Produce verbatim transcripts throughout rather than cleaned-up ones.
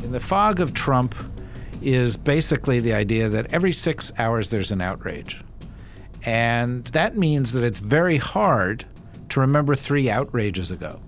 And the fog of Trump is basically the idea that every six hours there's an outrage. And that means that it's very hard to remember three outrages ago.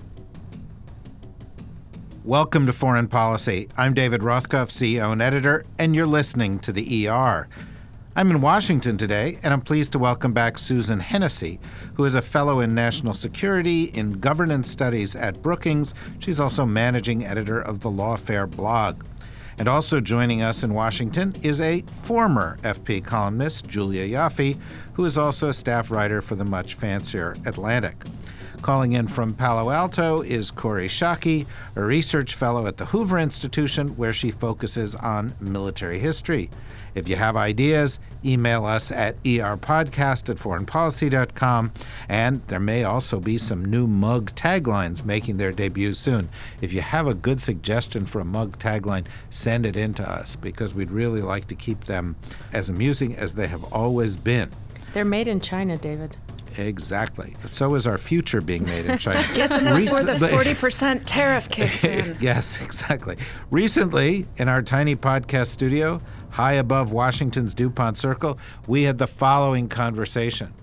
Welcome to Foreign Policy. I'm David Rothkopf, C E O and editor, and you're listening to the E R. I'm in Washington today, and I'm pleased to welcome back Susan Hennessy, who is a fellow in national security in governance studies at Brookings. She's also managing editor of the Lawfare blog. And also joining us in Washington is a former F P columnist, Julia Ioffe, who is also a staff writer for the much fancier Atlantic. Calling in from Palo Alto is Kori Schake, a research fellow at the Hoover Institution, where she focuses on military history. If you have ideas, email us at erpodcast at foreign policy dot com. And there may also be some new mug taglines making their debut soon. If you have a good suggestion for a mug tagline, send it in to us, because we'd really like to keep them as amusing as they have always been. They're made in China, David. Exactly. So is our future being made in China. Get them before the forty percent tariff kicks in. Yes, exactly. Recently, in our tiny podcast studio, high above Washington's DuPont Circle, we had the following conversation.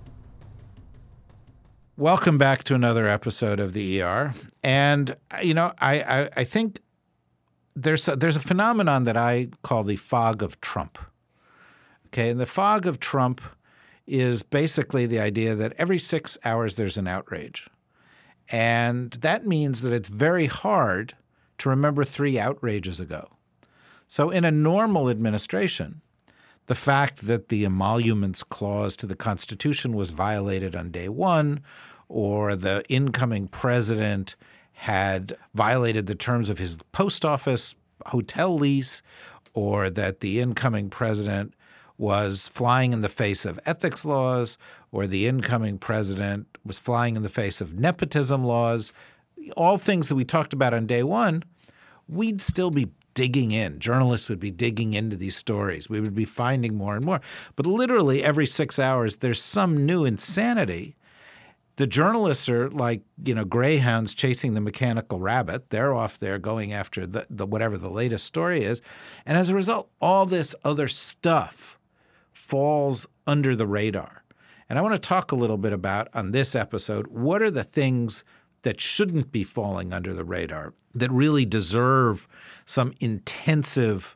Welcome back to another episode of the E R. And, you know, I, I, I think there's a, there's a phenomenon that I call the fog of Trump. Okay, and the fog of Trump is basically the idea that every six hours there's an outrage. And that means that it's very hard to remember three outrages ago. So in a normal administration, the fact that the emoluments clause to the Constitution was violated on day one, or the incoming president had violated the terms of his post office hotel lease, or that the incoming president was flying in the face of ethics laws, or the incoming president was flying in the face of nepotism laws, all things that we talked about on day one, we'd still be digging in. Journalists would be digging into these stories. We would be finding more and more. But literally every six hours, there's some new insanity. The journalists are like, you know, greyhounds chasing the mechanical rabbit. They're off there going after the, the whatever the latest story is. And as a result, all this other stuff falls under the radar. And I want to talk a little bit about, on this episode, what are the things that shouldn't be falling under the radar, that really deserve some intensive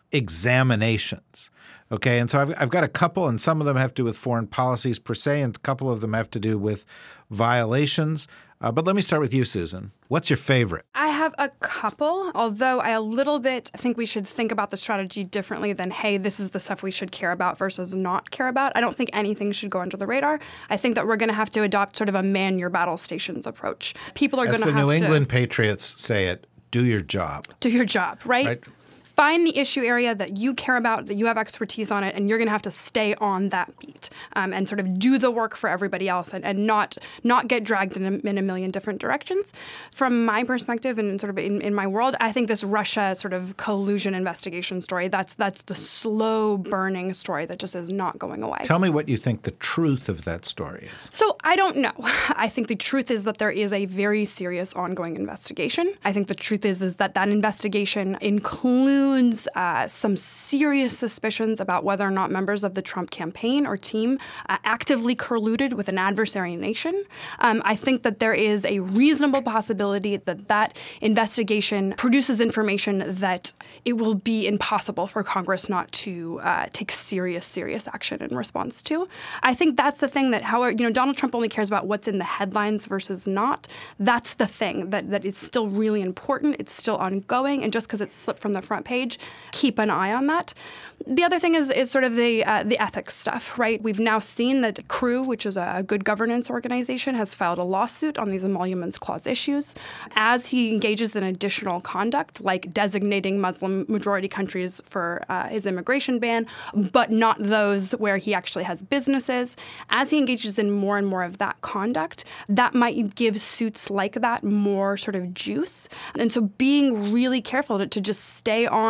examinations. Okay, and so I've, I've got a couple, and some of them have to do with foreign policies per se, and a couple of them have to do with violations. Uh, but let me start with you, Susan. What's your favorite? I have a couple, although I a little bit think we should think about the strategy differently than, hey, this is the stuff we should care about versus not care about. I don't think anything should go under the radar. I think that we're going to have to adopt sort of a man your battle stations approach. People are going to have to— As the New England Patriots say it, do your job. Do your job, right? Right. Find the issue area that you care about, that you have expertise on it, and you're going to have to stay on that beat um, and sort of do the work for everybody else and, and not not get dragged in a, in a million different directions. From my perspective and sort of in, in my world, I think this Russia sort of collusion investigation story, that's that's the slow burning story that just is not going away. Tell me what you think the truth of that story is. So I don't know. I think the truth is that there is a very serious ongoing investigation. I think the truth is, is that that investigation includes Uh, some serious suspicions about whether or not members of the Trump campaign or team uh, actively colluded with an adversary nation. Um, I think that there is a reasonable possibility that that investigation produces information that it will be impossible for Congress not to uh, take serious, serious action in response to. I think that's the thing that, however, you know, Donald Trump only cares about what's in the headlines versus not. That's the thing that, that is still really important. It's still ongoing. And just because it's slipped from the front page, keep an eye on that. The other thing is is sort of the uh, the ethics stuff, right? We've now seen that C R E W, which is a good governance organization, has filed a lawsuit on these emoluments clause issues. As he engages in additional conduct, like designating Muslim majority countries for uh, his immigration ban, but not those where he actually has businesses, as he engages in more and more of that conduct, that might give suits like that more sort of juice. And so being really careful to, to just stay on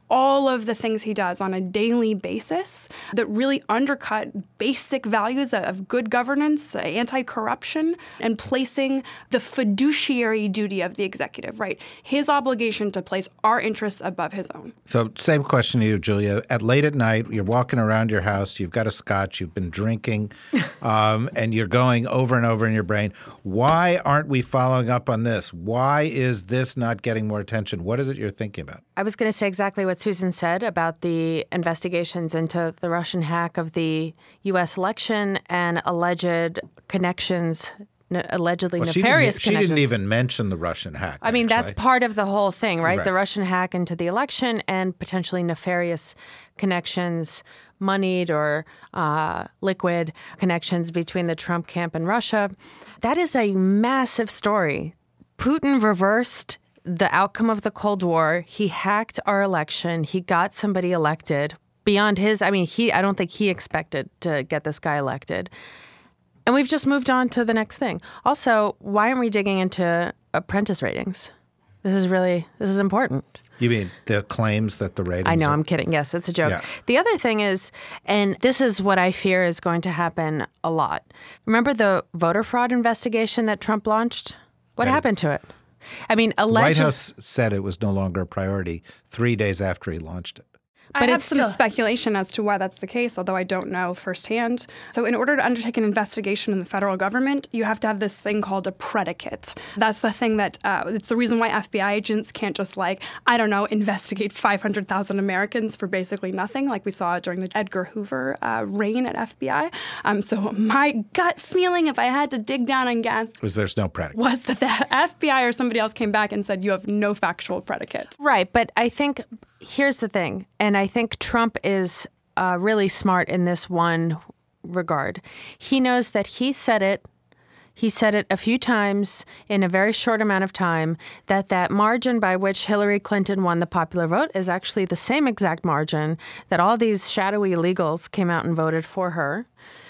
all of the things he does on a daily basis that really undercut basic values of good governance, anti-corruption, and placing the fiduciary duty of the executive, right? His obligation to place our interests above his own. So same question to you, Julia. At late at night, you're walking around your house, you've got a scotch, you've been drinking, um, and you're going over and over in your brain. Why aren't we following up on this? Why is this not getting more attention? What is it you're thinking about? I was going to say exactly what Susan said about the investigations into the Russian hack of the U S election and alleged connections, n- allegedly well, nefarious she connections. She didn't even mention the Russian hack. I mean, actually. That's part of the whole thing, right? right? The Russian hack into the election and potentially nefarious connections, moneyed or uh, liquid connections between the Trump camp and Russia. That is a massive story. Putin reversed the outcome of the Cold War. He hacked our election. He got somebody elected beyond his. I mean, he. I don't think he expected to get this guy elected. And we've just moved on to the next thing. Also, why aren't we digging into apprentice ratings? This is really, this is important. You mean the claims that the ratings I know, are- I'm kidding. Yes, it's a joke. Yeah. The other thing is, and this is what I fear is going to happen a lot. Remember the voter fraud investigation that Trump launched? What That- happened to it? I mean, The alleged. White House said it was no longer a priority three days after he launched it. I But have it's some still- speculation as to why that's the case, although I don't know firsthand. So in order to undertake an investigation in the federal government, you have to have this thing called a predicate. That's the thing that, uh, it's the reason why F B I agents can't just like, I don't know, investigate five hundred thousand Americans for basically nothing, like we saw during the Edgar Hoover uh, reign at F B I. Um, so my gut feeling, if I had to dig down on gas, Was there's no predicate. was that the F B I or somebody else came back and said, you have no factual predicate. Right. But I think here's the thing. And I think Trump is uh, really smart in this one regard. He knows that he said it. He said it a few times in a very short amount of time, that that margin by which Hillary Clinton won the popular vote is actually the same exact margin that all these shadowy illegals came out and voted for her.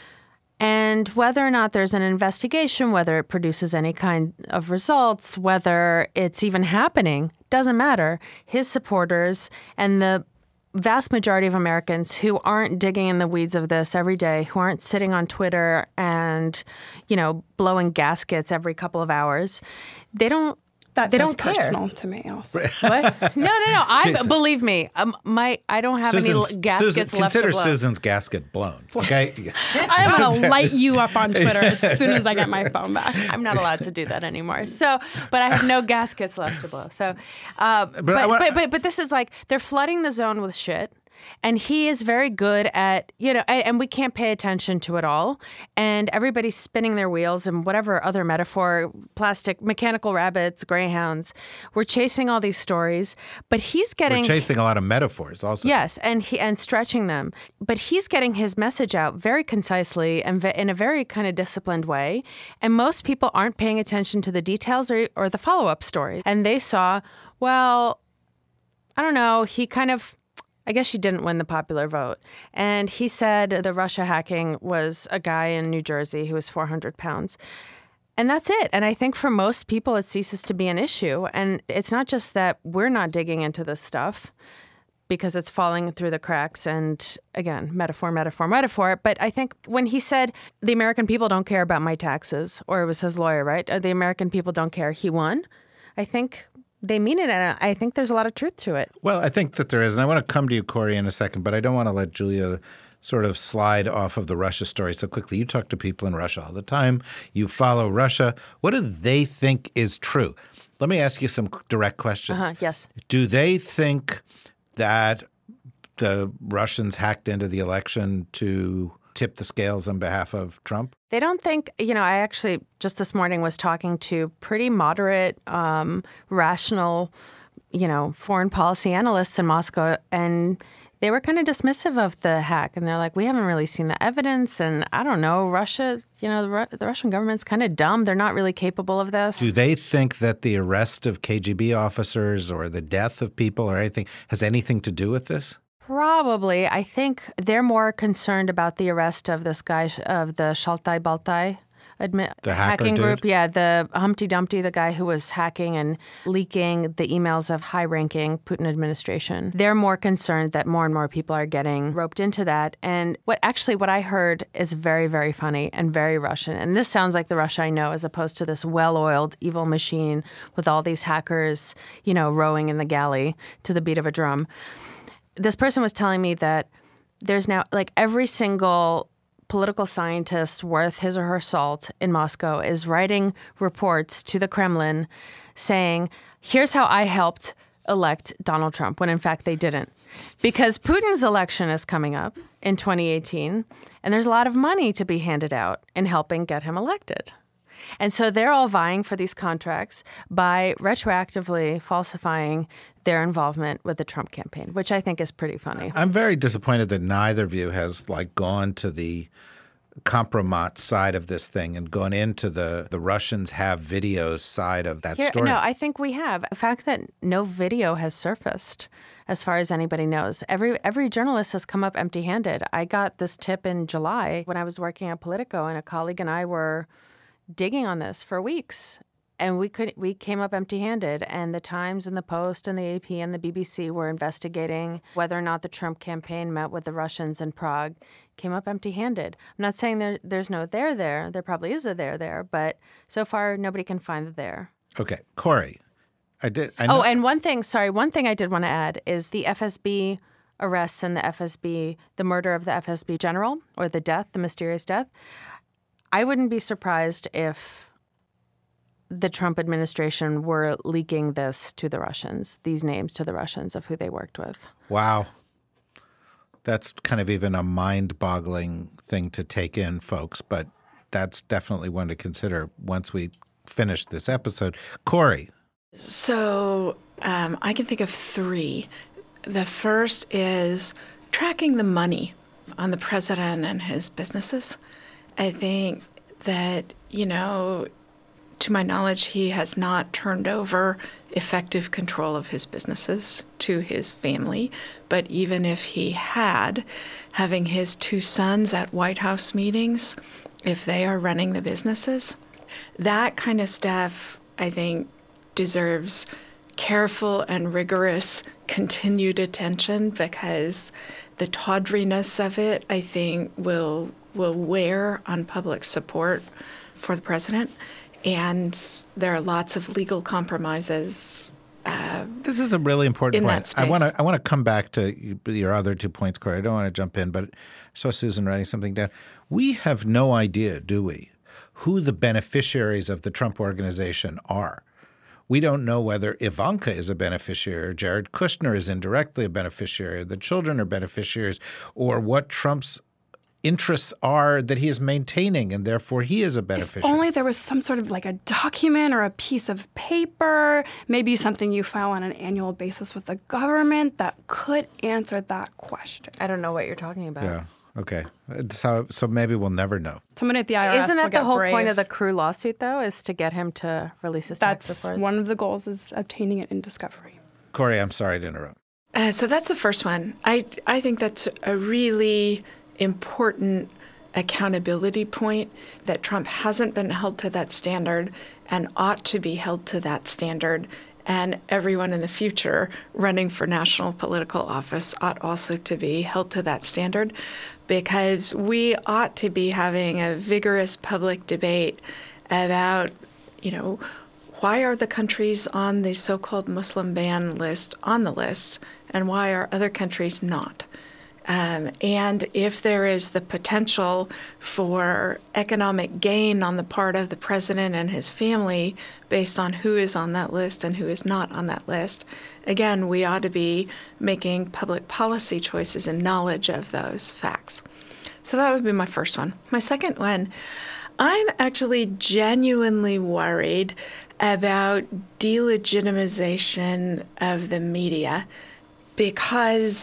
And whether or not there's an investigation, whether it produces any kind of results, whether it's even happening, doesn't matter. His supporters and the vast majority of Americans who aren't digging in the weeds of this every day, who aren't sitting on Twitter and, you know, blowing gaskets every couple of hours, they don't That they feels don't care. personal to me also. What? No, no, no. I Susan. believe me. Um, my I don't have Susan's- any gaskets Susan, left to consider blow. Susan's gasket blown. Okay. I want to light you up on Twitter as soon as I get my phone back. I'm not allowed to do that anymore. So, but I have no gaskets left to blow. So, uh, but, I but, wanna- but but this is like they're flooding the zone with shit. And he is very good at, you know, and, and we can't pay attention to it all. And everybody's spinning their wheels and whatever other metaphor, plastic, mechanical rabbits, greyhounds. We're chasing all these stories, but he's getting We're chasing a lot of metaphors also. Yes, and he and stretching them. But he's getting his message out very concisely and ve- in a very kind of disciplined way. And most people aren't paying attention to the details or, or the follow-up story. And they saw, well, I don't know, he kind of, I guess she didn't win the popular vote. And he said the Russia hacking was a guy in New Jersey who was four hundred pounds. And that's it. And I think for most people, it ceases to be an issue. And it's not just that we're not digging into this stuff because it's falling through the cracks and, again, metaphor, metaphor, metaphor. But I think when he said the American people don't care about my taxes, or it was his lawyer, right? The American people don't care, he won. I think they mean it, and I think there's a lot of truth to it. Well, I think that there is. And I want to come to you, Corey, in a second, but I don't want to let Julia sort of slide off of the Russia story so quickly. You talk to people in Russia all the time. You follow Russia. What do they think is true? Let me ask you some direct questions. Uh-huh, yes. Do they think that the Russians hacked into the election to tip the scales on behalf of Trump? They don't think, you know, I actually just this morning was talking to pretty moderate, um, rational, you know, foreign policy analysts in Moscow, and they were kind of dismissive of the hack. And they're like, we haven't really seen the evidence. And I don't know, Russia, you know, the, Ru- the Russian government's kind of dumb. They're not really capable of this. Do they think that the arrest of K G B officers or the death of people or anything has anything to do with this? Probably. I think they're more concerned about the arrest of this guy, of the Shaltai Baltai admi- The hacker hacking dude? group. Yeah, the Humpty Dumpty, the guy who was hacking and leaking the emails of high-ranking Putin administration. They're more concerned that more and more people are getting roped into that. And what actually what I heard is very, very funny and very Russian. And this sounds like the Russia I know, as opposed to this well-oiled evil machine with all these hackers, you know, rowing in the galley to the beat of a drum. This person was telling me that there's now, like, every single political scientist worth his or her salt in Moscow is writing reports to the Kremlin saying, here's how I helped elect Donald Trump, when in fact they didn't. Because Putin's election is coming up in twenty eighteen, and there's a lot of money to be handed out in helping get him elected. And so they're all vying for these contracts by retroactively falsifying their involvement with the Trump campaign, which I think is pretty funny. I'm very disappointed that neither of you has like gone to the compromat side of this thing and gone into the, the Russians have videos side of that Here, story. No, I think we have. The fact that no video has surfaced, as far as anybody knows. Every every journalist has come up empty-handed. I got this tip in July when I was working at Politico, and a colleague and I were digging on this for weeks, and we could we came up empty-handed. And the Times and the Post and the A P and the B B C were investigating whether or not the Trump campaign met with the Russians in Prague. Came up empty-handed. I'm not saying there there's no there there. There probably is a there there, but so far nobody can find the there. Okay, Corey, I did. I know- Oh, and one thing, sorry, one thing I did want to add is the F S B arrests and the F S B, the murder of the F S B general, or the death, the mysterious death. I wouldn't be surprised if the Trump administration were leaking this to the Russians, these names to the Russians of who they worked with. Wow. That's kind of even a mind-boggling thing to take in, folks, but that's definitely one to consider once we finish this episode. Corey. So um, I can think of three. The first is tracking the money on the president and his businesses. I think that, you know, to my knowledge, he has not turned over effective control of his businesses to his family. But even if he had, having his two sons at White House meetings, if they are running the businesses, that kind of stuff, I think, deserves careful and rigorous continued attention, because the tawdriness of it, I think, will will wear on public support for the president. And there are lots of legal compromises. Uh, this is a really important in point. that space. I want to I want to come back to your other two points, Corey. I don't want to jump in, but I saw Susan writing something down. We have no idea, do we, who the beneficiaries of the Trump organization are. We don't know whether Ivanka is a beneficiary or Jared Kushner is indirectly a beneficiary, or the children are beneficiaries, or what Trump's interests are that he is maintaining, and therefore he is a beneficiary. If only there was some sort of like a document or a piece of paper, maybe something you file on an annual basis with the government that could answer that question. I don't know what you're talking about. Yeah. Okay. So so maybe we'll never know. Someone at the I R S Isn't will that the get whole brave. point of the Crew lawsuit, though, is to get him to release his tax That's report? one of the goals, is obtaining it in discovery. Corey, I'm sorry to interrupt. uh, so that's the first one. I I think that's a really important accountability point, that Trump hasn't been held to that standard and ought to be held to that standard. And everyone in the future running for national political office ought also to be held to that standard, because we ought to be having a vigorous public debate about, you know, why are the countries on the so-called Muslim ban list on the list, and why are other countries not? Um, and if there is the potential for economic gain on the part of the president and his family based on who is on that list and who is not on that list, again, we ought to be making public policy choices in knowledge of those facts. So that would be my first one. My second one, I'm actually genuinely worried about delegitimization of the media, because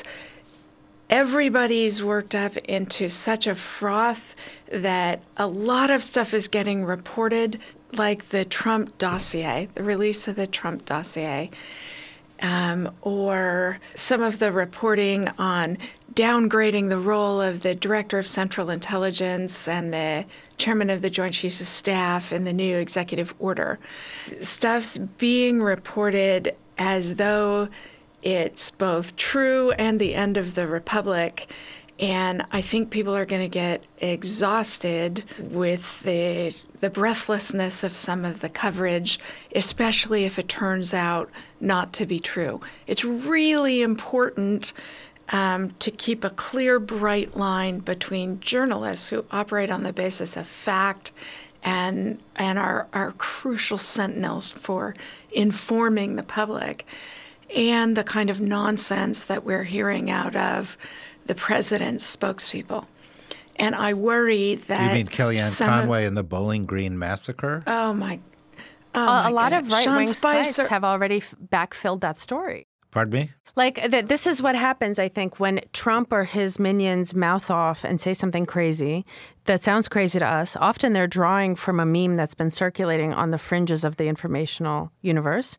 everybody's worked up into such a froth that a lot of stuff is getting reported, like the Trump dossier, the release of the Trump dossier. um, or some of the reporting on downgrading the role of the Director of Central Intelligence and the Chairman of the Joint Chiefs of Staff in the new executive order. Stuff's being reported as though it's both true and the end of the republic. And I think people are going to get exhausted with the the breathlessness of some of the coverage, especially if it turns out not to be true. It's really important um, to keep a clear, bright line between journalists who operate on the basis of fact and and are, are crucial sentinels for informing the public, and the kind of nonsense that we're hearing out of the president's spokespeople. And I worry that... You mean Kellyanne Conway of, and the Bowling Green massacre? Oh, my... Oh uh, my a lot goodness. of right-wing Sean Spicer, sites have already f- backfilled that story. Pardon me? Like, th- this is what happens, I think, when Trump or his minions mouth off and say something crazy that sounds crazy to us. Often they're drawing from a meme that's been circulating on the fringes of the informational universe,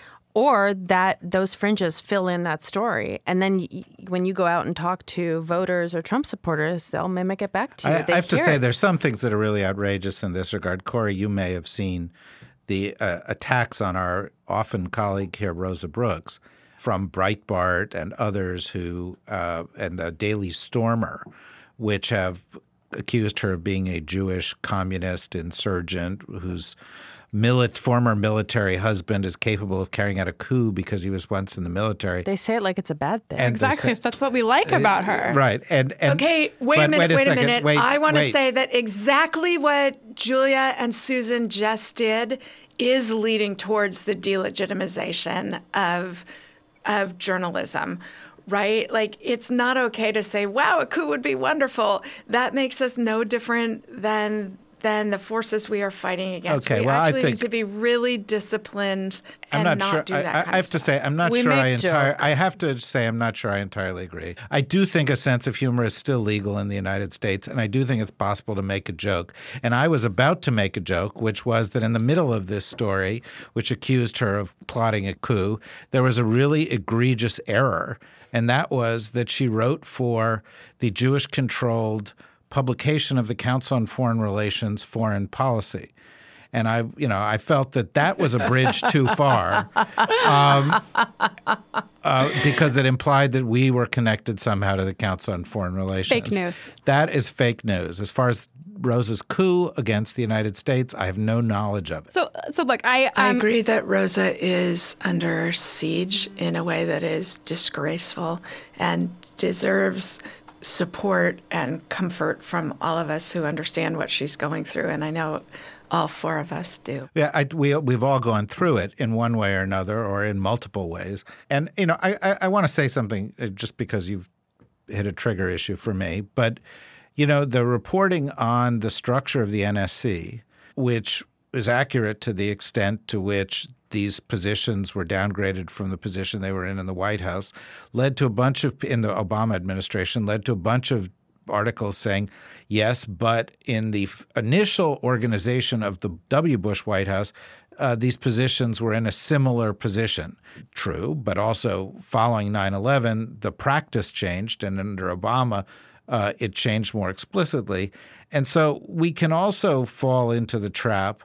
or that those fringes fill in that story. And then y- when you go out and talk to voters or Trump supporters, they'll mimic it back to you. I, They I have to hear say it. there's some things that are really outrageous in this regard. Corey, you may have seen the uh, attacks on our often colleague here, Rosa Brooks, from Breitbart and others who uh, – and the Daily Stormer, which have accused her of being a Jewish communist insurgent whose – Milit, former military husband is capable of carrying out a coup because he was once in the military. They say it like it's a bad thing. And Exactly. say, That's what we like about her. Right. And, and Okay, wait a minute, wait a, wait a second. minute. Wait, I want to wait. say that exactly what Julia and Susan just did is leading towards the delegitimization of of journalism. Right? Like, it's not okay to say, wow, a coup would be wonderful. That makes us no different than than the forces we are fighting against. Okay, we well, I actually think- need to be really disciplined and I'm not, not sure. do that I, kind I, I have of to stuff. say, I'm not We sure I make entire. joke. I have to say, I'm not sure I entirely agree. I do think a sense of humor is still legal in the United States, and I do think it's possible to make a joke. And I was about to make a joke, which was that in the middle of this story, which accused her of plotting a coup, there was a really egregious error, and that was that she wrote for the Jewish-controlled publication of the Council on Foreign Relations Foreign Policy. And I, you know, I felt that that was a bridge too far um, uh, because it implied that we were connected somehow to the Council on Foreign Relations. Fake news. That is fake news. As far as Rosa's coup against the United States, I have no knowledge of it. So, so look, I, um, I agree that Rosa is under siege in a way that is disgraceful and deserves support and comfort from all of us who understand what she's going through, and I know all four of us do. Yeah, I, we we've all gone through it in one way or another, or in multiple ways. And you know, I I, I want to say something just because you've hit a trigger issue for me, but you know, the reporting on the structure of the N S C, which is accurate to the extent to which these positions were downgraded from the position they were in in the White House, led to a bunch of, in the Obama administration, led to a bunch of articles saying, yes, but in the initial organization of the W. Bush White House, uh, these positions were in a similar position. True, but also following nine eleven, the practice changed, and under Obama, uh, it changed more explicitly. And so we can also fall into the trap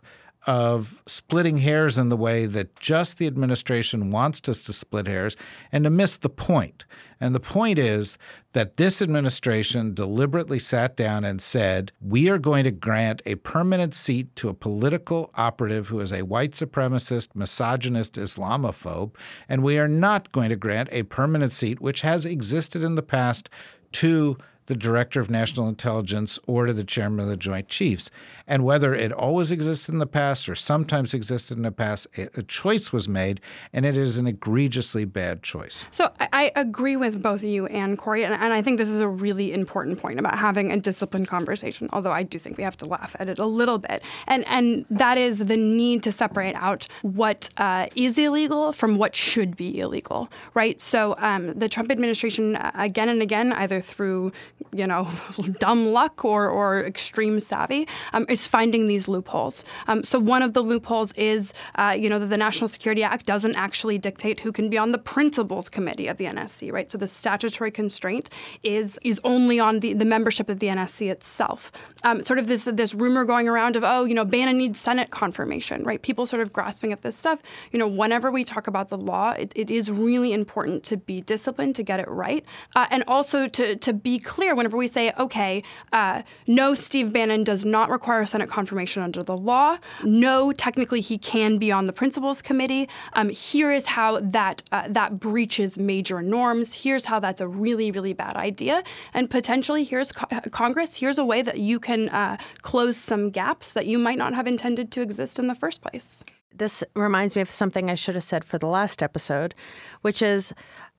of splitting hairs in the way that just the administration wants us to split hairs and to miss the point. And the point is that this administration deliberately sat down and said, we are going to grant a permanent seat to a political operative who is a white supremacist, misogynist, Islamophobe, and we are not going to grant a permanent seat, which has existed in the past, to the Director of National Intelligence or to the Chairman of the Joint Chiefs. And whether it always existed in the past or sometimes existed in the past, a choice was made, and it is an egregiously bad choice. So I, I agree with both you and Corey, and, and I think this is a really important point about having a disciplined conversation, although I do think we have to laugh at it a little bit. And and that is the need to separate out what uh, is illegal from what should be illegal, right? So um, the Trump administration, uh, again and again, either through you know, dumb luck or, or extreme savvy, um, is finding these loopholes. Um, so one of the loopholes is, uh, you know, that the National Security Act doesn't actually dictate who can be on the principals committee of the N S C, right? So the statutory constraint is is only on the, the membership of the N S C itself. Um, sort of this this rumor going around of, oh, you know, Bannon needs Senate confirmation, right? People sort of grasping at this stuff. You know, whenever we talk about the law, it, it is really important to be disciplined, to get it right, uh, and also to to be clear whenever we say, okay, uh, no, Steve Bannon does not require Senate confirmation under the law. No, technically he can be on the principals committee. Um, here is how that uh, that breaches major norms. Here's how that's a really, really bad idea. And potentially here's co- Congress, here's a way that you can uh, close some gaps that you might not have intended to exist in the first place. This reminds me of something I should have said for the last episode, which is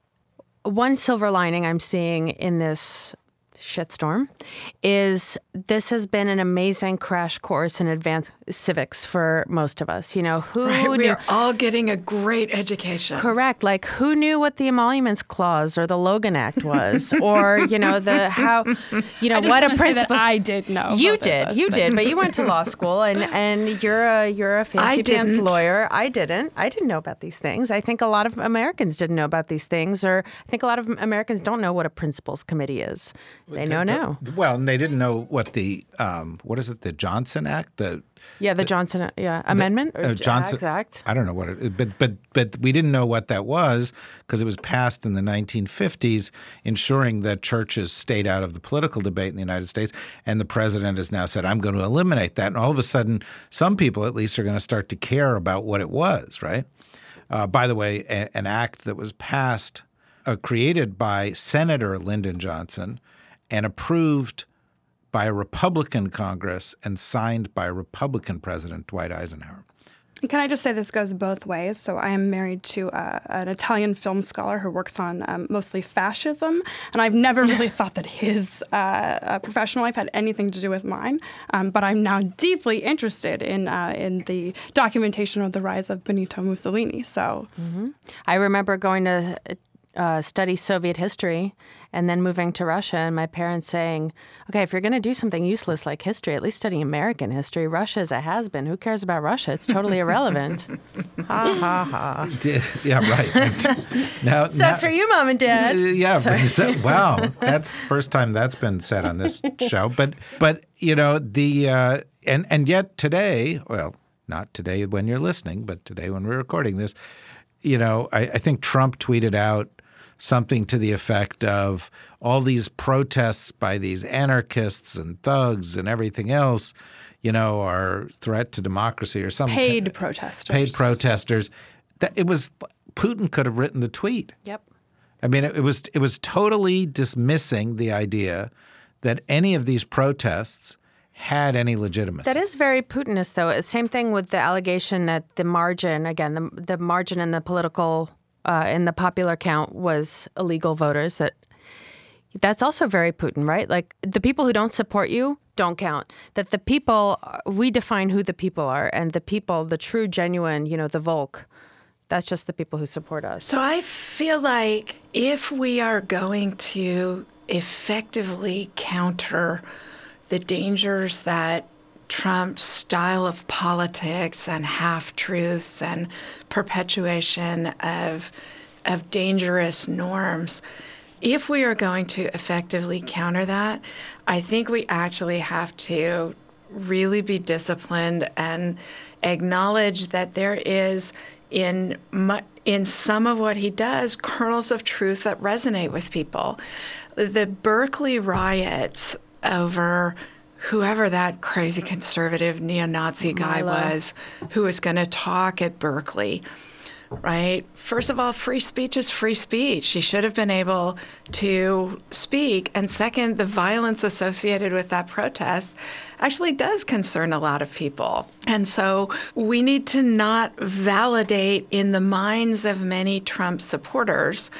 one silver lining I'm seeing in this shitstorm is this has been an amazing crash course in advanced civics for most of us. You know, who right, we knew, are all getting a great education. Correct. Like, who knew what the Emoluments Clause or the Logan Act was, or you know the how, you know I just what a wanna say principle. that I did know. You both of did, us, you but- did, but you went to law school, and and you're a you're a fancy I pants didn't. lawyer. I didn't. I didn't know about these things. I think a lot of Americans didn't know about these things, or I think a lot of Americans don't know what a principals committee is. They know now. Well, and they didn't know what the um, what is it? The Johnson Act, the Yeah, the Johnson yeah amendment or uh, Johnson Act. I don't know what it, but but but we didn't know what that was because it was passed in the nineteen fifties, ensuring that churches stayed out of the political debate in the United States. And the president has now said, "I'm going to eliminate that." And all of a sudden, some people at least are going to start to care about what it was. Right. Uh, by the way, a, an act that was passed, uh, created by Senator Lyndon Johnson, and approved by a Republican Congress and signed by Republican President Dwight Eisenhower. Can I just say this goes both ways? So I am married to uh, an Italian film scholar who works on um, mostly fascism, and I've never really thought that his uh, uh, professional life had anything to do with mine. Um, but I'm now deeply interested in uh, in the documentation of the rise of Benito Mussolini. So Mm-hmm. I remember going to uh, study Soviet history and then moving to Russia, and my parents saying, okay, if you're going to do something useless like history, at least study American history. Russia is a has-been. Who cares about Russia? It's totally irrelevant. Ha, ha, ha. Yeah, right. Now, Sucks now, for you, Mom and Dad. Yeah, Sorry. that, wow, that's the first time that's been said on this show. But but you know the uh, and and yet today, well, not today when you're listening, but today when we're recording this, you know, I, I think Trump tweeted out something to the effect of all these protests by these anarchists and thugs and everything else, you know, are threat to democracy or something. paid protesters. Paid protesters. That it was Putin could have written the tweet. Yep. I mean, it, it was it was totally dismissing the idea that any of these protests had any legitimacy. That is very Putinist, though. Same thing with the allegation that the margin, again, the, the margin in the political Uh, in the popular count was illegal voters. That that's also very Putin, right? Like the people who don't support you don't count. That the people, we define who the people are, and the people, the true, genuine, you know, the Volk, that's just the people who support us. So I feel like if we are going to effectively counter the dangers that Trump's style of politics and half-truths and perpetuation of of dangerous norms, if we are going to effectively counter that, I think we actually have to really be disciplined and acknowledge that there is in mu- in some of what he does kernels of truth that resonate with people. The Berkeley riots over whoever that crazy conservative neo-Nazi guy Milo. was who was going to talk at Berkeley, right? First of all, free speech is free speech. He should have been able to speak. And second, the violence associated with that protest actually does concern a lot of people. And so we need to not validate in the minds of many Trump supporters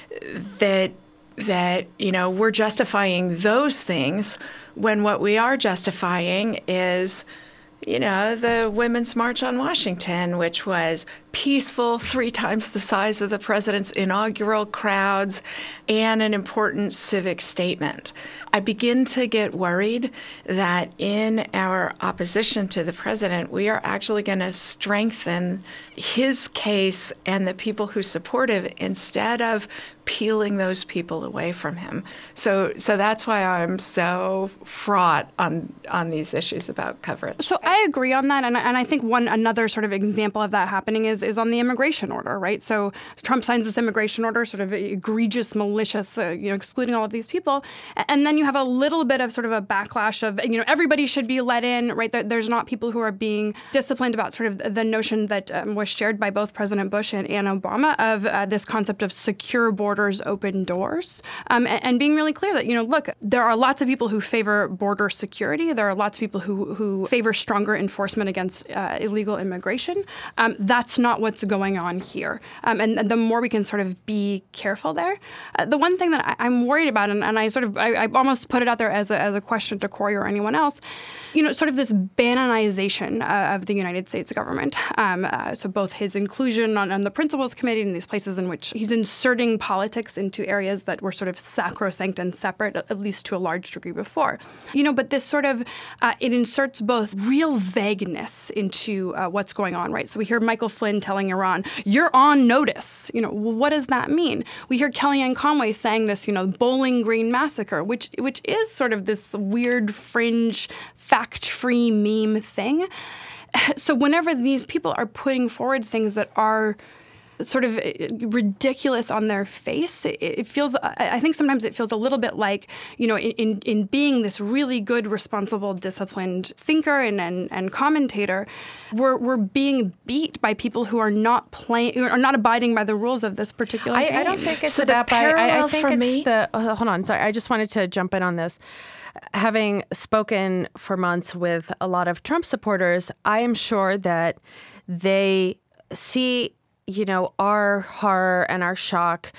that that, you know, we're justifying those things when what we are justifying is you know, the Women's March on Washington, which was peaceful, three times the size of the president's inaugural crowds, and an important civic statement. I begin to get worried that in our opposition to the president, we are actually going to strengthen his case and the people who support him instead of peeling those people away from him. So so that's why I'm so fraught on on these issues about coverage. So I agree on that. And, and I think one another sort of example of that happening is, is on the immigration order, right? So Trump signs this immigration order, sort of egregious, malicious, uh, you know, excluding all of these people. And then you have a little bit of sort of a backlash of, you know, everybody should be let in, right? There's not people who are being disciplined about sort of the notion that um, was shared by both President Bush and, and Obama of uh, this concept of secure borders, open doors, um, and, and being really clear that, you know, look, there are lots of people who favor border security. There are lots of people who, who favor stronger enforcement against uh, illegal immigration. Um, that's not what's going on here. Um, and, and the more we can sort of be careful there. Uh, the one thing that I, I'm worried about, and, and I sort of, I, I almost put it out there as a, as a question to Cory or anyone else, you know, sort of this Bannonization uh, of the United States government. Um, uh, so both his inclusion on, on the Principals Committee and these places in which he's inserting politics into areas that were sort of sacrosanct and separate, at least to a large degree before. You know, but this sort of, uh, it inserts both real vagueness into uh, what's going on, right? So we hear Michael Flynn telling Iran, you're on notice. You know, well, what does that mean? We hear Kellyanne Conway saying this, you know, Bowling Green massacre, which which is sort of this weird fringe fact-free meme thing. So whenever these people are putting forward things that are sort of ridiculous on their face, it, it feels, I think sometimes it feels a little bit like, you know, in, in being this really good, responsible, disciplined thinker and, and, and commentator, we're, we're being beat by people who are not playing, are not abiding by the rules of this particular I, game. I don't think it's So that the by, I, I think for it's me- the, oh, hold on, sorry, I just wanted to jump in on this. Having spoken for months with a lot of Trump supporters, I am sure that they see, you know, our horror and our shock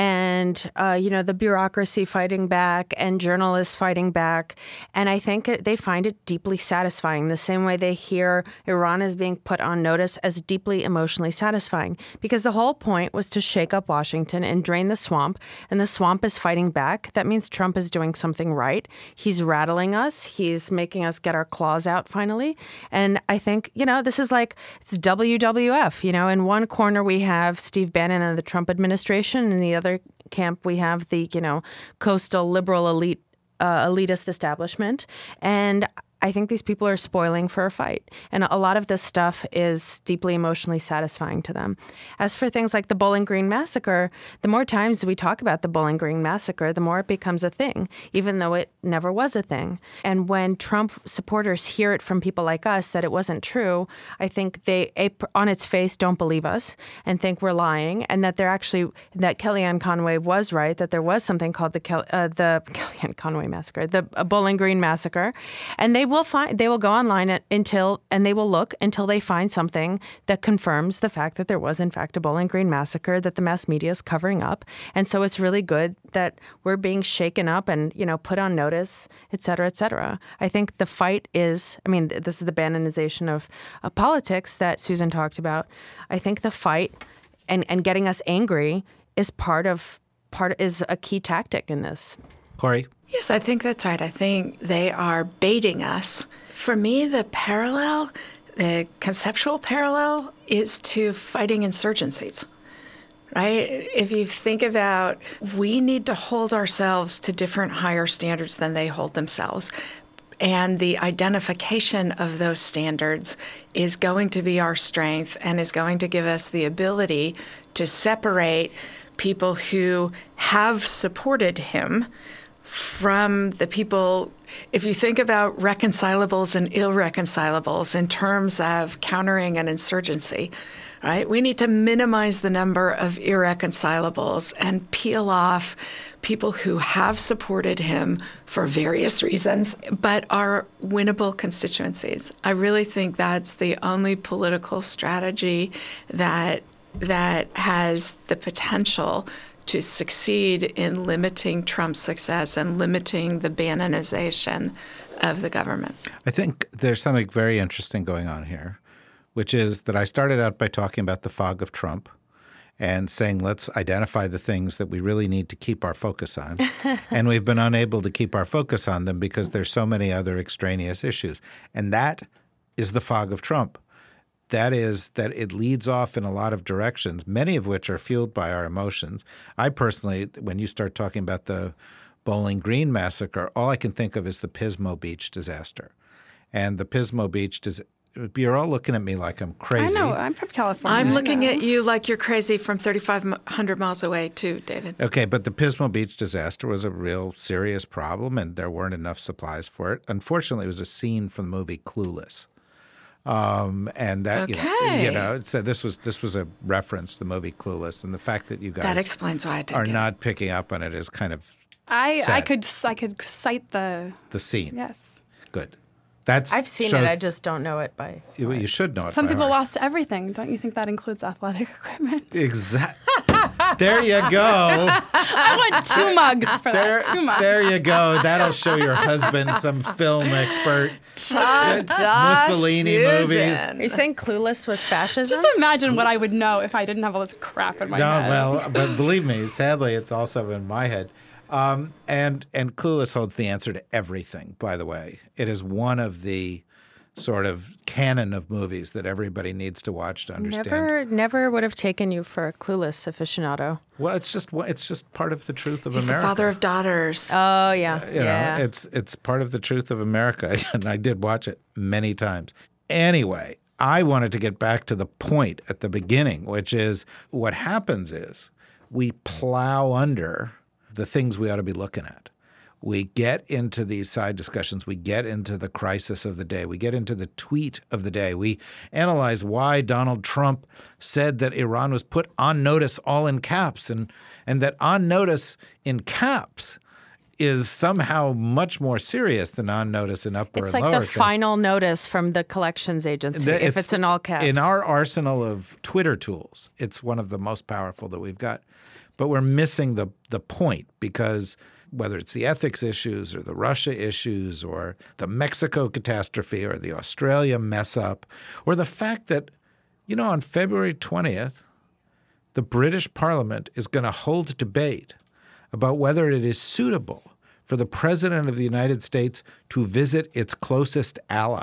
and, uh, you know, the bureaucracy fighting back and journalists fighting back. And I think it, they find it deeply satisfying, the same way they hear Iran is being put on notice as deeply emotionally satisfying. Because the whole point was to shake up Washington and drain the swamp. And the swamp is fighting back. That means Trump is doing something right. He's rattling us. He's making us get our claws out finally. And I think, you know, this is like, it's W W F. You know, in one corner we have Steve Bannon and the Trump administration, and the other camp we have the, you know, coastal liberal elite, uh, elitist establishment. And I think these people are spoiling for a fight. And a lot of this stuff is deeply emotionally satisfying to them. As for things like the Bowling Green massacre, the more times we talk about the Bowling Green massacre, the more it becomes a thing, even though it never was a thing. And when Trump supporters hear it from people like us that it wasn't true, I think they, on its face, don't believe us and think we're lying, and that they're actually, that Kellyanne Conway was right, that there was something called the, Kel, uh, the Kellyanne Conway massacre, the uh, Bowling Green massacre, and they will find, they will go online until, and they will look until they find something that confirms the fact that there was in fact a Bowling Green massacre that the mass media is covering up. And so it's really good that we're being shaken up and, you know, put on notice, et cetera, et cetera. I think the fight is, I mean, this is the Bannonization of uh, politics that Susan talked about. I think the fight and, and getting us angry is part of, part is a key tactic in this. Cory? Yes, I think that's right. I think they are baiting us. For me, the parallel, the conceptual parallel, is to fighting insurgencies, right? If you think about, we need to hold ourselves to different higher standards than they hold themselves. And the identification of those standards is going to be our strength and is going to give us the ability to separate people who have supported him from the people. If you think about reconcilables and irreconcilables in terms of countering an insurgency, right? We need to minimize the number of irreconcilables and peel off people who have supported him for various reasons, but are winnable constituencies. I really think that's the only political strategy that that has the potential to succeed in limiting Trump's success and limiting the Bannonization of the government. I think there's something very interesting going on here, which is that I started out by talking about the fog of Trump and saying let's identify the things that we really need to keep our focus on. And we've been unable to keep our focus on them because there's so many other extraneous issues. And that is the fog of Trump. That is that it leads off in a lot of directions, many of which are fueled by our emotions. I personally, when you start talking about the Bowling Green massacre, all I can think of is the Pismo Beach disaster. And the Pismo Beach disaster, you're all looking at me like I'm crazy. I know. I'm from California. I'm looking at you like you're crazy from thirty-five hundred miles away too, David. Okay, but the Pismo Beach disaster was a real serious problem, and there weren't enough supplies for it. Unfortunately, it was a scene from the movie Clueless. Um, and that, okay. you know, you know so this was this was a reference to the movie Clueless, and the fact that you guys that explains why I did are get not picking up on it is kind of I sad. I could I could cite the the scene. Yes. Good. That's I've seen shows, it. I just don't know it by. You, you should know it. Some by people heart. lost everything. Don't you think that includes athletic equipment? Exactly. There you go. I want two mugs for There, that. Two mugs. there you go. That'll show your husband, some film expert. Mussolini movies. Are you saying Clueless was fascism? Just imagine what I would know if I didn't have all this crap in my No, head. well, but believe me, sadly, it's also in my head. Um, and and Clueless holds the answer to everything, by the way. It is one of the sort of canon of movies that everybody needs to watch to understand. Never, never would have taken you for a Clueless aficionado. Well, it's just it's just part of the truth of He's America. the father of daughters. Oh yeah, You know, yeah. it's it's part of the truth of America, and I did watch it many times. Anyway, I wanted to get back to the point at the beginning, which is what happens is we plow under the things we ought to be looking at. We get into these side discussions. We get into the crisis of the day. We get into the tweet of the day. We analyze why Donald Trump said that Iran was put on notice, all in caps, and and that on notice in caps is somehow much more serious than on notice in upper It's and like lowercase. the final notice from the collections agency, if it's in all caps. In our arsenal of Twitter tools, it's one of the most powerful that we've got. But we're missing the the point because whether it's the ethics issues or the Russia issues or the Mexico catastrophe or the Australia mess up or the fact that, you know, on February twentieth, the British Parliament is going to hold a debate about whether it is suitable for the President of the United States to visit its closest ally.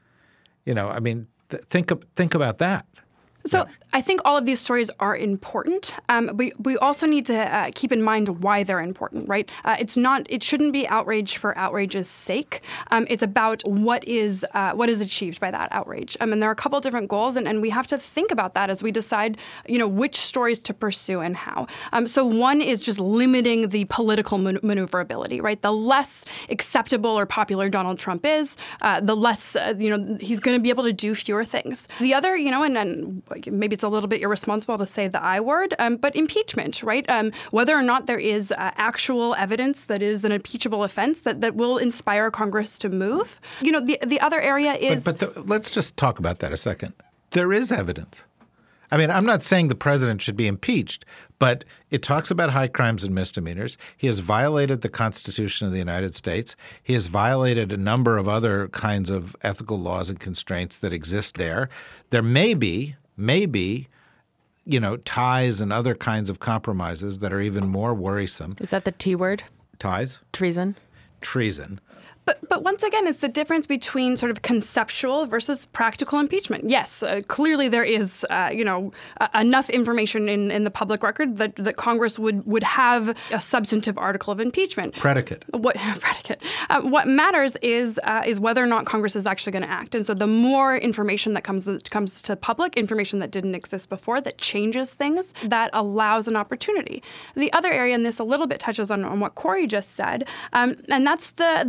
You know, I mean, th- think think about that. So I think all of these stories are important. Um, we we also need to uh, keep in mind why they're important, right? Uh, it's not. It shouldn't be outrage for outrage's sake. Um, it's about what is uh, what is achieved by that outrage. Um, and there are a couple of different goals, and, and we have to think about that as we decide, you know, which stories to pursue and how. Um, so one is just limiting the political man- maneuverability, right? The less acceptable or popular Donald Trump is, uh, the less uh, you know he's going to be able to do fewer things. The other, you know, and and maybe it's a little bit irresponsible to say the I word, um, but impeachment, right? Um, whether or not there is uh, actual evidence that is an impeachable offense that, that will inspire Congress to move. You know, the the other area is... But, but the, let's just talk about that a second. There is evidence. I mean, I'm not saying the president should be impeached, but it talks about high crimes and misdemeanors. He has violated the Constitution of the United States. He has violated a number of other kinds of ethical laws and constraints that exist there. There may be, may be, you know, ties and other kinds of compromises that are even more worrisome. Is that the T word? Ties? Treason? Treason. But but once again, it's the difference between sort of conceptual versus practical impeachment. Yes, uh, clearly there is, uh, you know, uh, enough information in, in the public record that, that Congress would, would have a substantive article of impeachment. Predicate. What predicate? Uh, what matters is uh, is whether or not Congress is actually going to act. And so the more information that comes comes to public, information that didn't exist before, that changes things, that allows an opportunity. The other area, and this a little bit touches on, on what Corey just said, um, and that's the the midterm.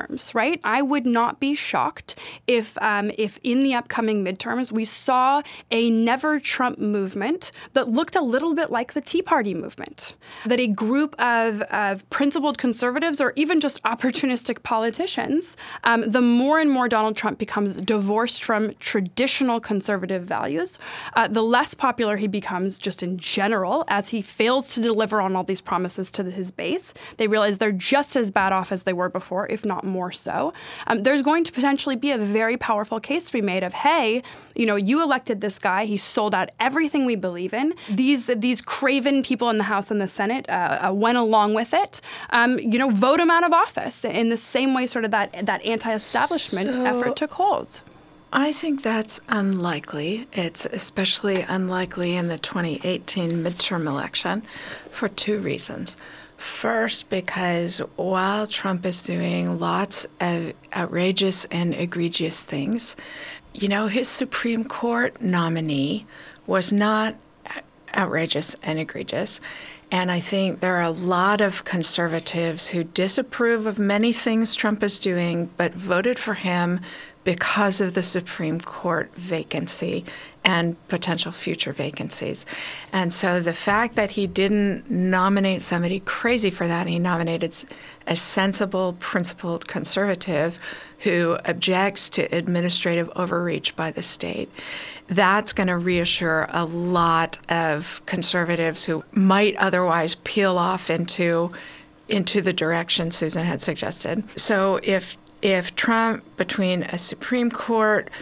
midterms, right? I would not be shocked if, um, if in the upcoming midterms we saw a never Trump movement that looked a little bit like the Tea Party movement, that a group of, of principled conservatives or even just opportunistic politicians, um, the more and more Donald Trump becomes divorced from traditional conservative values, uh, the less popular he becomes just in general as he fails to deliver on all these promises to his base. They realize they're just as bad off as they were before, if not more so. Um, there's going to potentially be a very powerful case to be made of, hey, you know, you elected this guy. He sold out everything we believe in. These these craven people in the House and the Senate uh, uh, went along with it. Um, you know, vote him out of office in the same way sort of that, that anti-establishment So- effort took hold. I think that's unlikely. It's especially unlikely in the twenty eighteen midterm election for two reasons. First, because while Trump is doing lots of outrageous and egregious things, you know, his Supreme Court nominee was not outrageous and egregious. And I think there are a lot of conservatives who disapprove of many things Trump is doing, but voted for him because of the Supreme Court vacancy and potential future vacancies. And so the fact that he didn't nominate somebody crazy for that, he nominated a sensible, principled conservative who objects to administrative overreach by the state, that's going to reassure a lot of conservatives who might otherwise peel off into into the direction Susan had suggested. So if if Trump, between a Supreme Court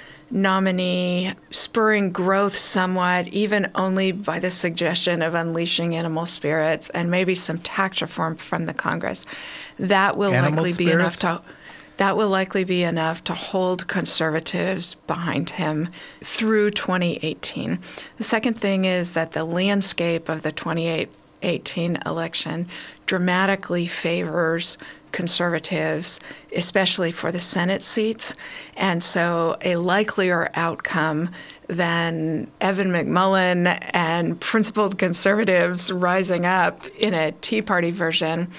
nominee spurring growth somewhat, even only by the suggestion of unleashing animal spirits and maybe some tax reform from the Congress, that will Animal likely be enough spirits? to that will likely be enough to hold conservatives behind him through twenty eighteen. The second thing is that the landscape of the twenty eighteen election dramatically favors conservatives, especially for the Senate seats. And so a likelier outcome than Evan McMullin and principled conservatives rising up in a Tea Party version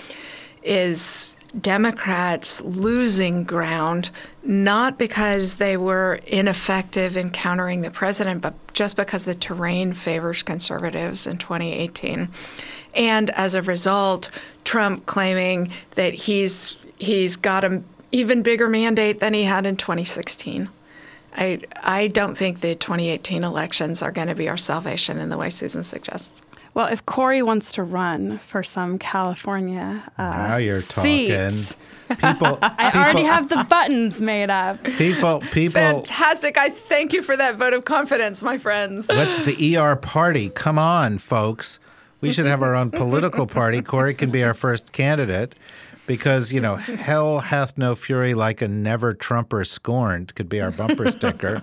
is Democrats losing ground, not because they were ineffective in countering the president, but just because the terrain favors conservatives in twenty eighteen. And as a result, Trump claiming that he's he's got an even bigger mandate than he had in twenty sixteen. I I don't think the twenty eighteen elections are going to be our salvation in the way Susan suggests. Well, if Corey wants to run for some California uh, Now you're seat, talking. People, I people, already have the buttons made up. people, people. Fantastic. I thank you for that vote of confidence, my friends. What's the E R party? Come on, folks. We should have our own political party. Corey can be our first candidate because, you know, hell hath no fury like a never Trumper scorned could be our bumper sticker.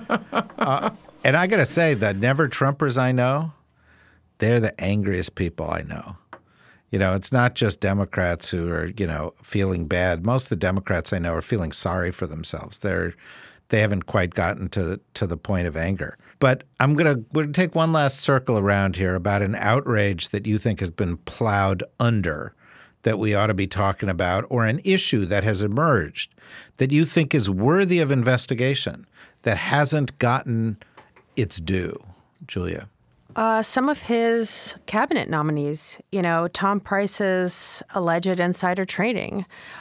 Uh, and I got to say, the never Trumpers I know, they're the angriest people I know. You know, it's not just Democrats who are, you know, feeling bad. Most of the Democrats I know are feeling sorry for themselves. They're they haven't quite gotten to to the point of anger. But I'm gonna we're gonna take one last circle around here about an outrage that you think has been plowed under that we ought to be talking about, or an issue that has emerged that you think is worthy of investigation that hasn't gotten its due. Julia. Uh, some of his cabinet nominees, you know, Tom Price's alleged insider trading,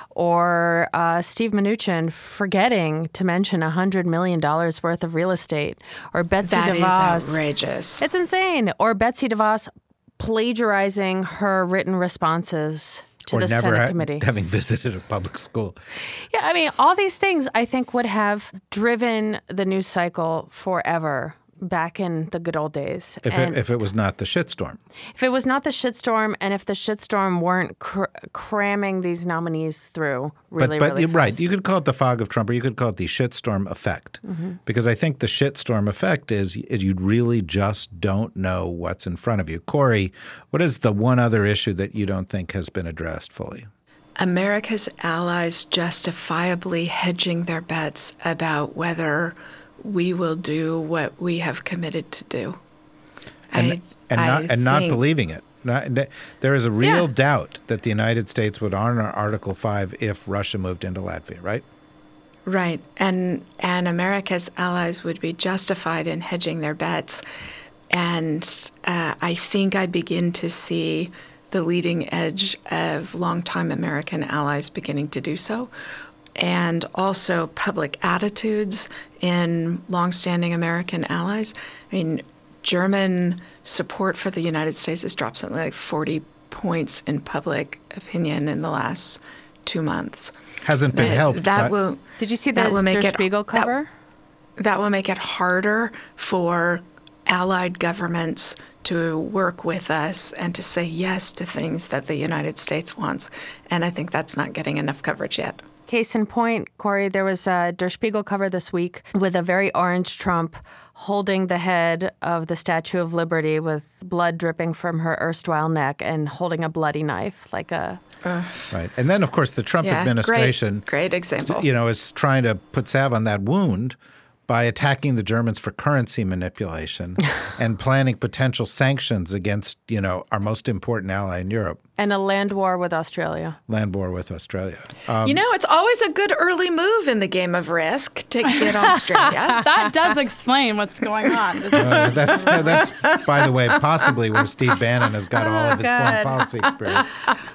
or uh, Steve Mnuchin forgetting to mention one hundred million dollars worth of real estate, or Betsy That DeVos. is outrageous. It's insane. Or Betsy DeVos plagiarizing her written responses to or the never Senate ha- committee. having visited a public school. Yeah, I mean, all these things I think would have driven the news cycle forever back in the good old days. If And it, if it was not the shitstorm. if it was not the shitstorm, and if the shitstorm weren't cr- cramming these nominees through really, but but really you're right. fast. You could call it the fog of Trump, or you could call it the shitstorm effect. Mm-hmm. Because I think the shitstorm effect is, is you really just don't know what's in front of you. Corey, what is the one other issue that you don't think has been addressed fully? America's allies justifiably hedging their bets about whether we will do what we have committed to do. And, I, and, not, I and not think- believing it. Not, there is a real Yeah. doubt that the United States would honor Article five if Russia moved into Latvia, right? Right. And and America's allies would be justified in hedging their bets. And uh, I think I begin to see the leading edge of longtime American allies beginning to do so. And also public attitudes in longstanding American allies. I mean, German support for the United States has dropped something like forty points in public opinion in the last two months. Hasn't been That- helped. That by- will Did you see that the will make Der it- Spiegel that- cover? that will make it harder for allied governments to work with us and to say yes to things that the United States wants. And I think that's not getting enough coverage yet. Case in point, Corey, there was a Der Spiegel cover this week with a very orange Trump holding the head of the Statue of Liberty with blood dripping from her erstwhile neck and holding a bloody knife, like a... Right. And then, of course, the Trump Yeah, administration, great, great example. you know, is trying to put salve on that wound by attacking the Germans for currency manipulation and planning potential sanctions against, you know, our most important ally in Europe, And a land war with Australia. land war with Australia. Um, you know, it's always a good early move in the game of Risk to get Australia. That does explain what's going on. uh, that's, that's, by the way, possibly where Steve Bannon has got all of his foreign policy experience.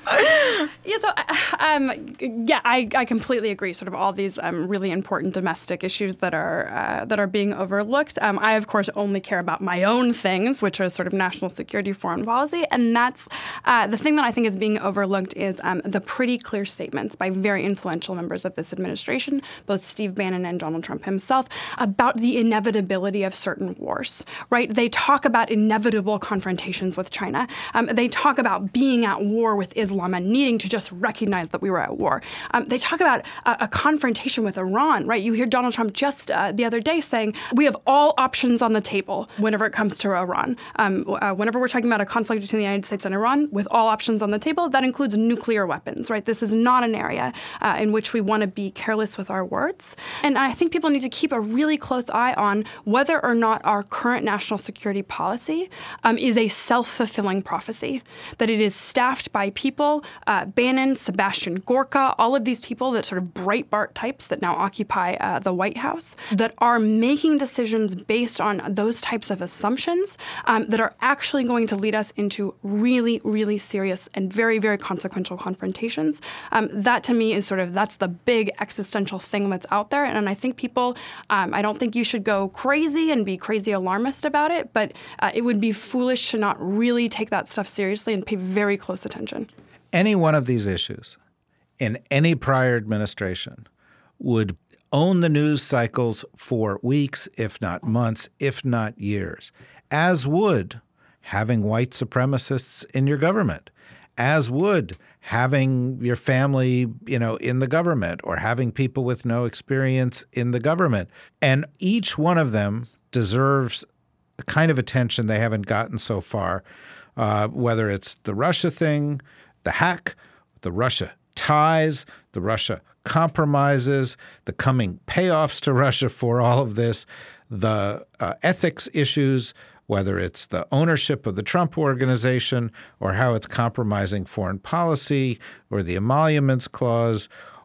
Yeah, so um, yeah, I, I completely agree. Sort of all these um, really important domestic issues that are uh, that are being overlooked. Um, I, of course, only care about my own things, which are sort of national security, foreign policy, and that's uh, the thing that I think is being overlooked is um, the pretty clear statements by very influential members of this administration, both Steve Bannon and Donald Trump himself, about the inevitability of certain wars. Right? They talk about inevitable confrontations with China. Um, they talk about being at war with Islam and needing to just recognize that we were at war. Um, they talk about a, a confrontation with Iran, right? You hear Donald Trump just uh, the other day saying, we have all options on the table whenever it comes to Iran. Um, uh, whenever we're talking about a conflict between the United States and Iran, with all options on the table, that includes nuclear weapons, right? This is not an area uh, in which we want to be careless with our words. And I think people need to keep a really close eye on whether or not our current national security policy um, is a self-fulfilling prophecy, that it is staffed by people, uh, Bannon, Sebastian Gorka, all of these people that sort of Breitbart types that now occupy uh, the White House, that are making decisions based on those types of assumptions um, that are actually going to lead us into really, really serious and very, very consequential confrontations. Um, that to me is sort of, that's the big existential thing that's out there. And I think people, um, I don't think you should go crazy and be crazy alarmist about it, but uh, it would be foolish to not really take that stuff seriously and pay very close attention. Any one of these issues in any prior administration would own the news cycles for weeks, if not months, if not years, as would having white supremacists in your government, as would having your family, you know, in the government or having people with no experience in the government. And each one of them deserves the kind of attention they haven't gotten so far, uh, whether it's the Russia thing, the hack, the Russia ties, the Russia compromises, the coming payoffs to Russia for all of this, the uh, ethics issues, whether it's the ownership of the Trump Organization or how it's compromising foreign policy or the emoluments clause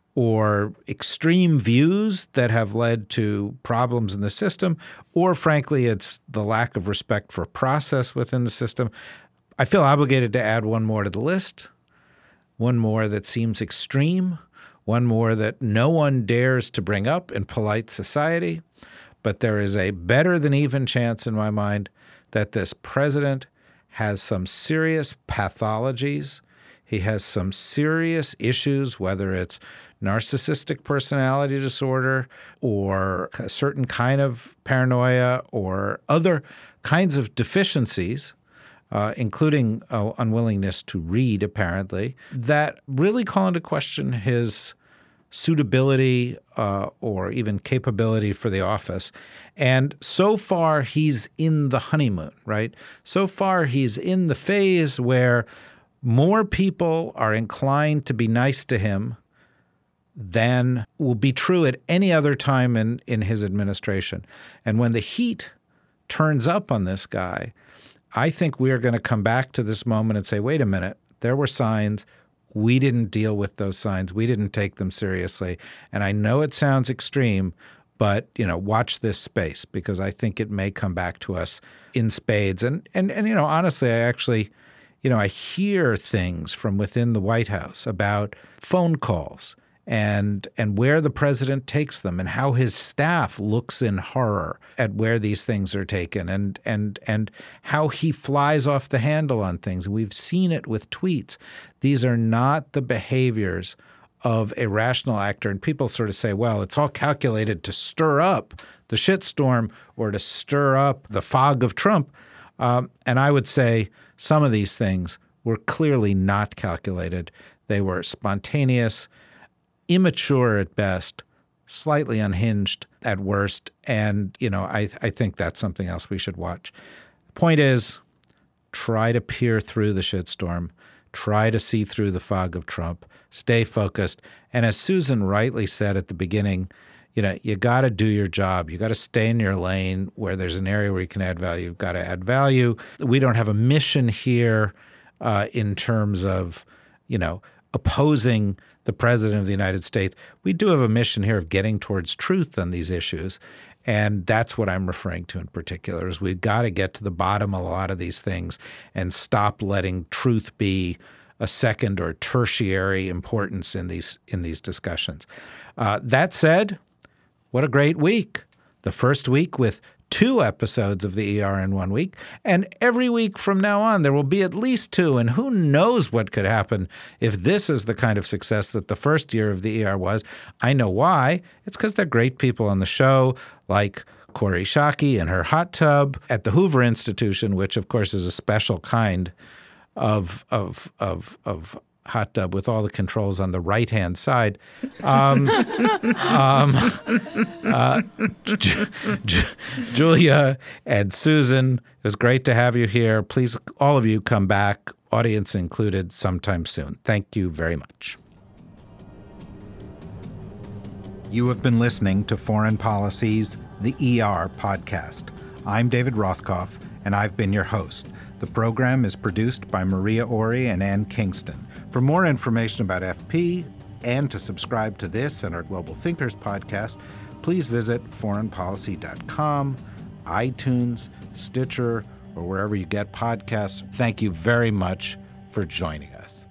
or extreme views that have led to problems in the system, or frankly, it's the lack of respect for process within the system. I feel obligated to add one more to the list, one more that seems extreme, one more that no one dares to bring up in polite society. But there is a better than even chance in my mind that this president has some serious pathologies. He has some serious issues, whether it's narcissistic personality disorder or a certain kind of paranoia or other kinds of deficiencies, uh, including uh, unwillingness to read, apparently, that really call into question his suitability uh, or even capability for the office. And so far, he's in the honeymoon, right? So far, he's in the phase where more people are inclined to be nice to him than will be true at any other time in, in his administration. And when the heat turns up on this guy, I think we are going to come back to this moment and say, wait a minute, there were signs. We didn't deal with those signs. We didn't take them seriously. And I know it sounds extreme, but, you know, watch this space because I think it may come back to us in spades. And, and, and you know, honestly, I actually, you know, I hear things from within the White House about phone calls and and where the president takes them and how his staff looks in horror at where these things are taken and and and how he flies off the handle on things. We've seen it with tweets. These are not the behaviors of a rational actor. And people sort of say, well, it's all calculated to stir up the shitstorm or to stir up the fog of Trump. Um, and I would say some of these things were clearly not calculated. They were spontaneous, immature at best, slightly unhinged at worst. And, you know, I, I think that's something else we should watch. Point is, try to peer through the shitstorm. Try to see through the fog of Trump. Stay focused. And as Susan rightly said at the beginning, you know, you got to do your job. You got to stay in your lane where there's an area where you can add value. You've got to add value. We don't have a mission here uh, in terms of, you know, opposing the president of the United States. We do have a mission here of getting towards truth on these issues. And that's what I'm referring to in particular, is we've got to get to the bottom of a lot of these things and stop letting truth be a second or tertiary importance in these in these discussions. Uh, that said, what a great week. The first week with two episodes of the E R in one week. And every week from now on, there will be at least two. And who knows what could happen if this is the kind of success that the first year of the E R was. I know why. It's because they're great people on the show, like Kori Schake and her hot tub at the Hoover Institution, which, of course, is a special kind of of of of hot tub with all the controls on the right-hand side. Um, um, uh, J- J- Julia and Susan, it was great to have you here. Please, all of you, come back, audience included, sometime soon. Thank you very much. You have been listening to Foreign Policy's The E R podcast. I'm David Rothkopf, and I've been your host. The program is produced by Maria Ori and Ann Kingston. For more information about F P and to subscribe to this and our Global Thinkers podcast, please visit foreign policy dot com, iTunes, Stitcher, or wherever you get podcasts. Thank you very much for joining us.